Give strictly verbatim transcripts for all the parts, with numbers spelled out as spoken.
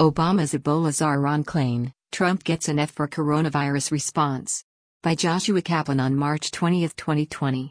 Obama's Ebola czar Ron Klain, Trump gets an F for coronavirus response. By Joshua Kaplan on March twentieth, twenty twenty.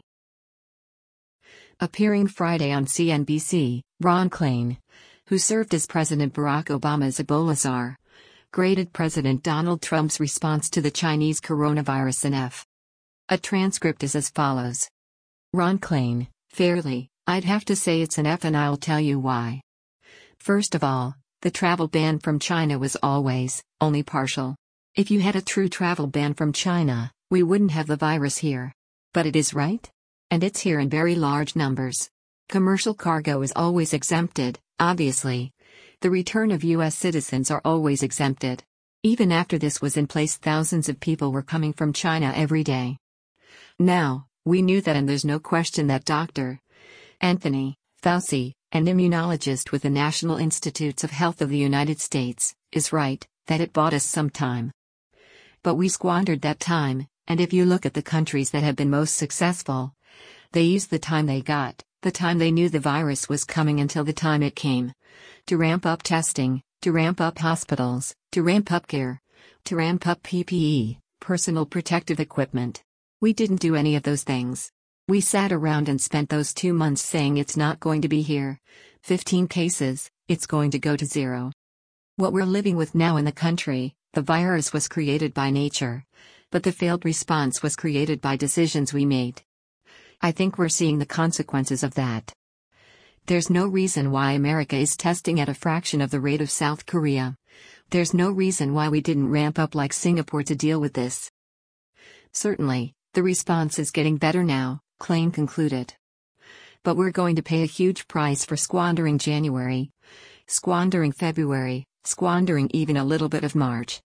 Appearing Friday on C N B C, Ron Klain, who served as President Barack Obama's Ebola czar, graded President Donald Trump's response to the Chinese coronavirus an F. A transcript is as follows. Ron Klain, fairly, I'd have to say it's an F, and I'll tell you why. First of all, the travel ban from China was always, only partial. If you had a true travel ban from China, we wouldn't have the virus here. But it is, right? And it's here in very large numbers. Commercial cargo is always exempted, obviously. The return of U S citizens are always exempted. Even after this was in place, thousands of people were coming from China every day. Now, we knew that, and there's no question that Doctor Anthony Fauci, an immunologist with the National Institutes of Health of the United States, is right, that it bought us some time. But we squandered that time, and if you look at the countries that have been most successful, they used the time they got, the time they knew the virus was coming until the time it came, to ramp up testing, to ramp up hospitals, to ramp up care, to ramp up P P E, personal protective equipment. We didn't do any of those things. We sat around and spent those two months saying it's not going to be here. fifteen cases, it's going to go to zero. What we're living with now in the country, the virus was created by nature, but the failed response was created by decisions we made. I think we're seeing the consequences of that. There's no reason why America is testing at a fraction of the rate of South Korea. There's no reason why we didn't ramp up like Singapore to deal with this. Certainly, the response is getting better now, Klain concluded. But we're going to pay a huge price for squandering January, squandering February, squandering even a little bit of March.